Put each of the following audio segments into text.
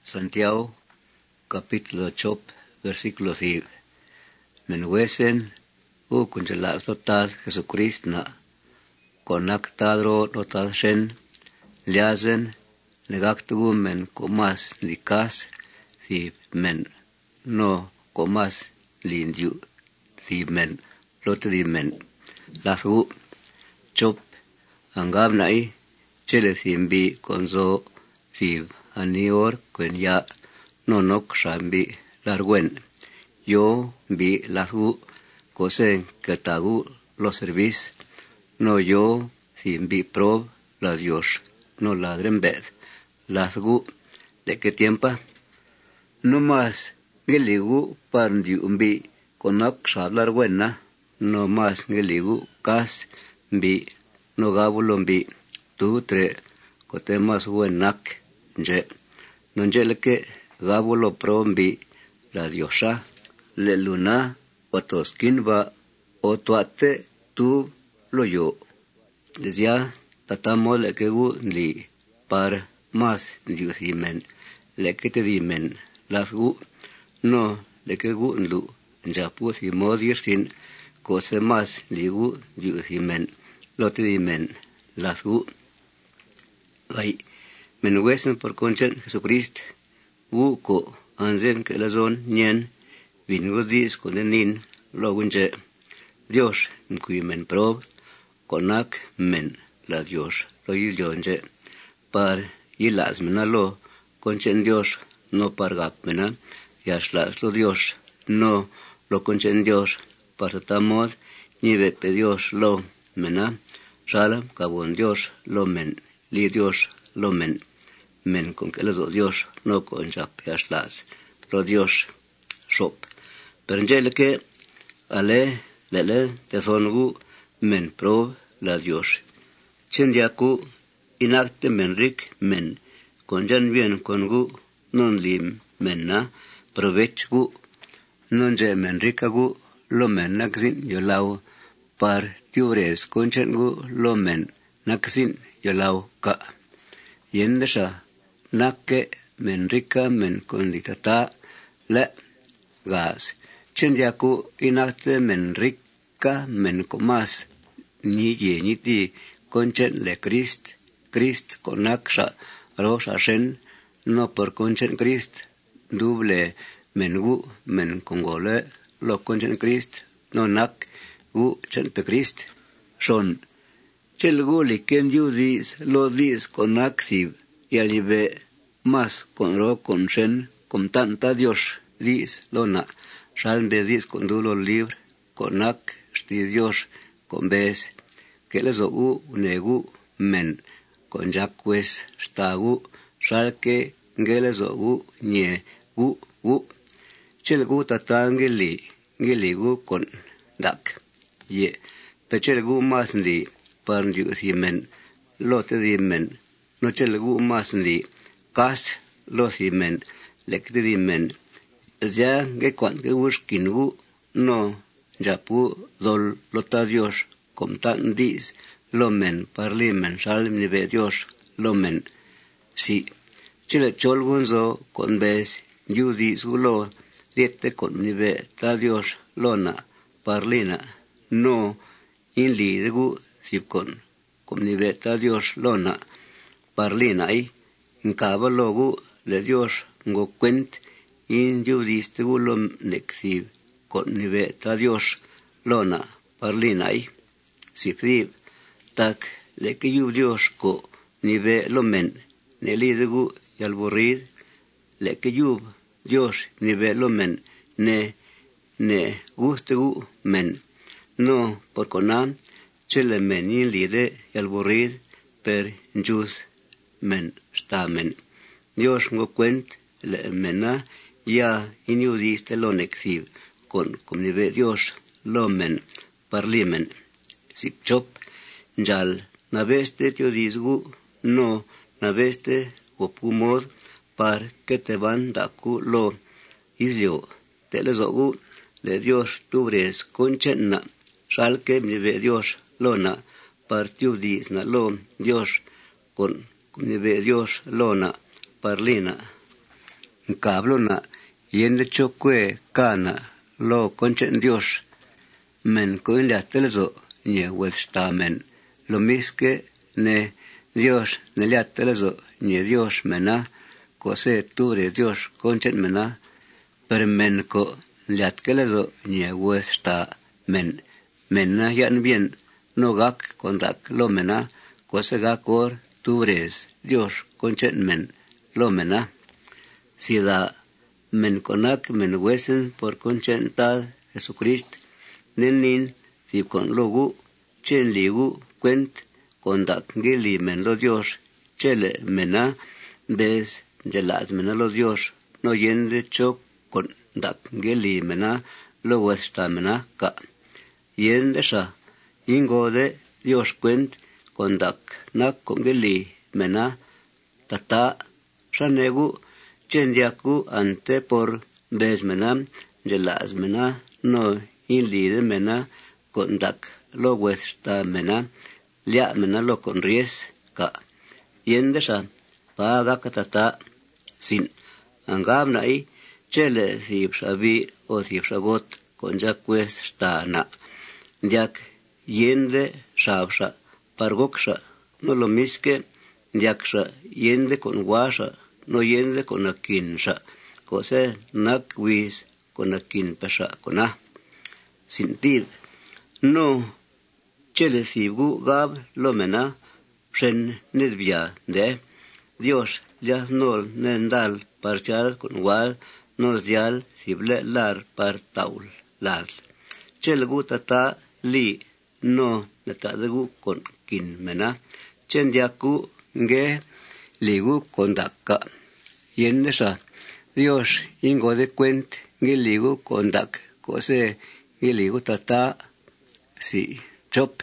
Santiago, capítulo 8, versículo 10. Menwesen, kunjala sotad Jesucristo na, konaktadro lotad shen, liazen, negaktugu men komas likas, si men, no komas lindiu, si men, lotadi men, lasgu, chop, angab nai, chele simbi konzo, si anior kwen ya, nonok shambi larguen, yo bi lasgu, kosen ketagu los servis, no yo simbi prob la Dios, no ladren bed, lasgu, de que tiempa, no más ngeligu pandiu mbi konak shablar buena, no más ngeligu kas mbi no gabulo mbi tu tre kote más buenak nje no njeleke gabulo pro mbi la diosa le luna otoskin va otuate tu lo yo desya tatamo le que gu li par más diusimen le que te dimen las gu no le que gu lu ya pues y modir sin cose más ligu diusimen lo te dimen las gu gay men wesen por conchen Jesucristo gu ko anzen que la zon nien vingo dis con nin lo gunje Dios kui men prob konak men la Dios lo yonje par yilas menalo conchen Dios no pargap mena yaslas lo Dios no lo conchen Dios para tamod ni ve pe Dios lo mena salam kabon Dios lo men li Dios lo men con que lo Dios no con jap yaslas lo Dios shop perngele que ale lele te songu men pro la Dios chendiaku inacte men rik men con jan bien con gu non lim menna provech gu non je men rikagu lo men naksin yolau par tiures conchen gu lo men naksin yolau ka yendesha nakke men rika men con litata le gas chendiaku inacte men rika men comas ni ye ni ti conchen le Christ conaksha rosa shen no por conchen Christ double mengu men congole lo conchen Christ no nak gu chen pe Christ son chelgu li ken judis lo dis conaxiv y alibe más con ro con shen con tanta Dios dis lona shal de dis con dulo libre conac sti Dios con bes que les u negu men con jacques stagu shalke ngeles u nye u chelgu tatangeli ngeligu con dak ye pechelgu mas li parnju si men lote di men no chelgu mas li kas lo si men lekte di men ya que cuan que busquingu no japu dol lota Dios com tan dis lo men parli men salim ni ve Dios lo men si chile cholgunzo con bes judis gulo diete con ni ve ta Dios lona parlina no in li degu sip con ni ve ta Dios lona parlina ai in cava logu le Dios ngo cuent in judis te gulo nexib con ni ve ta Dios lona parlina ai sip tak le que yu Dios ko ni ve lo men ne li degu y alborrid le que yu Dios ni ve lo men ne gustegu men no por conam chele men in li de y alborrid per jus men sta men Dios ngo cuent le mena ya in judiste lo nexib con ni ve Dios lo men parlimen sip chop jal naveste tio disgu no naveste opumod par que te van daku lo islio te le zogu le Dios tubres conchena shalke mi ve Dios lona par tiu dis na lo Dios con mi ve Dios lona parlina Cablona, yende chokwe kana, lo conchen Dios, men coin la telezo, nie westamen, lo misque ne Dios ne la telezo, nie Dios mena, cose ture Dios conchen mena, per men co liat kelezo nie westa men, mena yan bien, no gak kondak lo mena, cose gakor tures Dios conchen men, lo mena. Si da men konak men wesen por conchentad Jesucrist, nenin si con logu, chen ligu, cuent, condak gili men lo Dios, chele mena, bes gelas mena lo Dios, no yende chok condak gili mena, lo westa mena ka. Yende sa, ingode Dios cuent, condak nak con gili mena, tata, sanegu, chendiaku ante por besmena, gelas mena, no inlide mena, condak lo westa mena, lia mena lo con ries ka. Yende sa, paga katata, sin, angam nai, chele thib sabi o thib sabot, conjak westa na. Diak yende sabsa, pargoksa, no lo misque, diaksa yende con guasa, no yende con akinsa, cose nakwis con akin pesa kona. Sintir, no chele thibu gab lomena, shen nedvia de, Dios ya no nendal parchal con wal, no dial thible lar par taul lar. Chele gutata li no netadegu con kin mena, chendiaku nge ligu kondaka. Yende sa, Dios ingo de cuent giligu kondak, cose giligu tata si chop,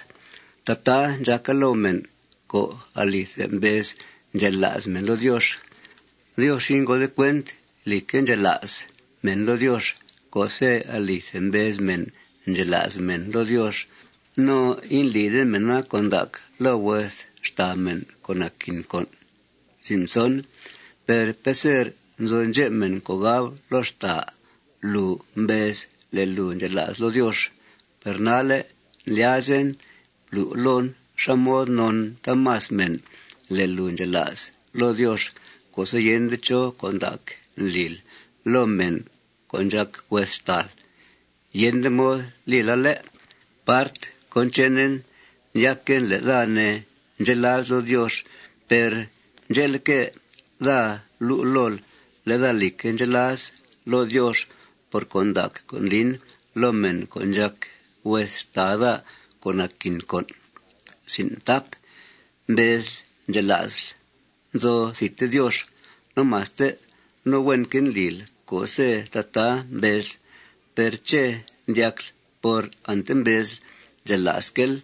tata jacalomen ko alis en vez gelas men lo Dios. Dios ingo de cuent liken gelas men lo Dios, cose alis en vez men gelas men lo Dios. No inlide mena kondak, lo wes stamen konakin kon. Simpson, per peser zonje men kogab lo sta, lu mbes le lu gelas lo Dios. Per nale liazen lu lon shamod non tamas men le lu gelas lo Dios, cosa yende cho kondak lil, lo men konjak westal. Yende mo lilale, part conchenen yaken le dane gelas lo Dios, per gelke da lul le da liken gelas lo Dios, por kondak con lin lo men konjak westada con akin con. Sin tap, bez gelas, do site Dios, no maste, no wenken lil, cose tata bez, perche diak por anten bez, gelaskel,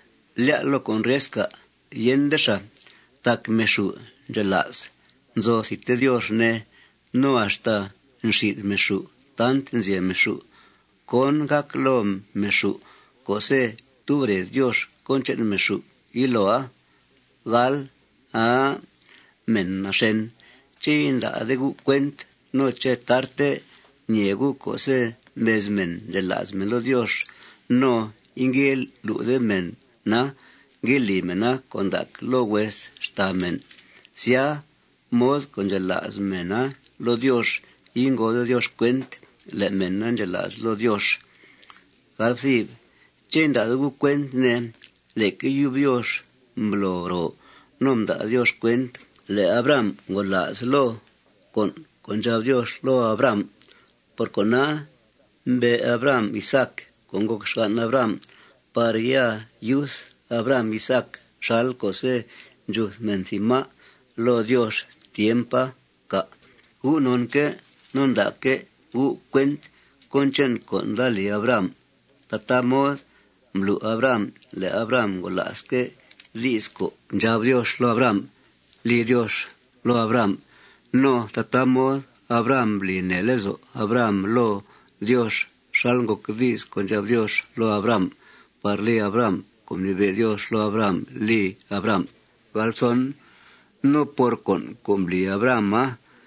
lia lo con resca, yendesha, tak meshu gelas, zo site Dios ne, no hasta nshid meshu, tant nzie meshu, con gaklom meshu, cose tubre Dios conchen meshu, iloa, gal, a, men nashen, chinda adegu cuent, no che tarte, niegu cose bezmen gelas melo Dios, no ingel lude men, na, gili mena kondak lo wes stamen. Sia mod congelas mena lo Dios, ingo de Dios cuent, le men angelas lo Dios. Galfib, chenda dugu cuent ne, le que Dios mbloro, nom da Dios cuent, le Abraham golas lo, con ya Dios lo Abraham, por cona, be Abraham Isaac, con goxan Abraham, paria yus Abraham Isaac, shal cose yus mencima, lo Dios tiempa ka. Non que, non da que, cuent, conchen con dali Abraham. Tatamod, mlu Abraham, le Abraham golas que, lisco, ya Dios lo Abraham, li Dios lo Abraham. No, tatamod, Abraham li nelezo, Abraham lo Dios, salgo que dis con ya Dios lo Abraham, parli Abraham, como ni ve Dios lo Abraham, li Abraham. Galson, no por con li Abraham,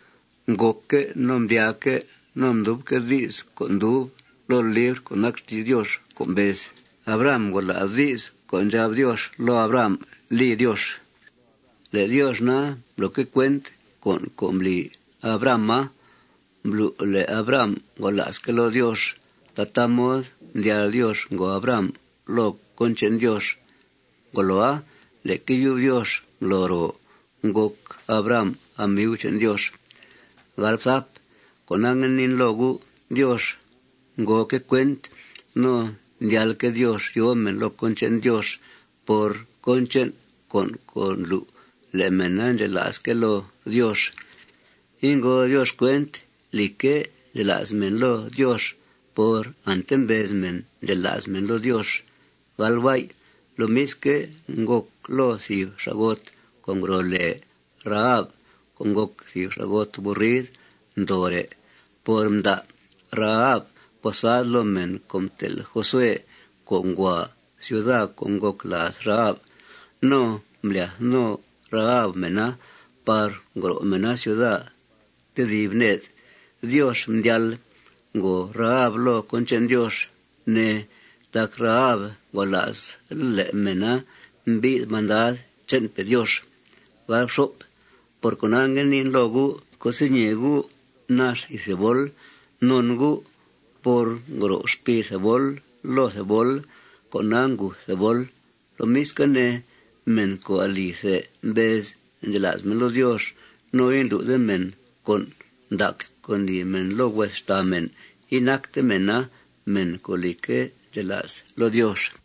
ngoke nom diake nom dub que dis con dub lo libr con acti Dios con vez Abraham con la dis con jab Dios lo Abraham li Dios le Dios na lo que cuent con li Abraham le Abraham con las que lo Dios tatamos dia Dios go Abraham lo conchen Dios goloa le que Dios loro gok Abraham amiuchen Dios galfap con angenin logu Dios go que cuent no dial que Dios yo me lo conchen Dios por conchen con lu le menanje las que lo Dios ingo Dios cuent li que de las men lo Dios por antembesmen de las men lo Dios galvai lo mis que ngok lo si shagot con grole Rahab con ngok si shagot burrid ndore por mda Rahab posad lo men com tel Josué con gua ciudad con ngok las Rahab no mlia no Rahab mena par gro mena ciudad de divnet Dios mdial go Rahab lo conchen Dios ne tak Rahab golas le mena bi mandad chen pe Dios va shop por conangen in logu cosiñegu nas y cebol nongu por gro spi cebol lo cebol conangu cebol lo miscane men ko alice bez de las men los Dios no indu de men con dak con di men lo westamen inacte mena men kolike de las lo Dios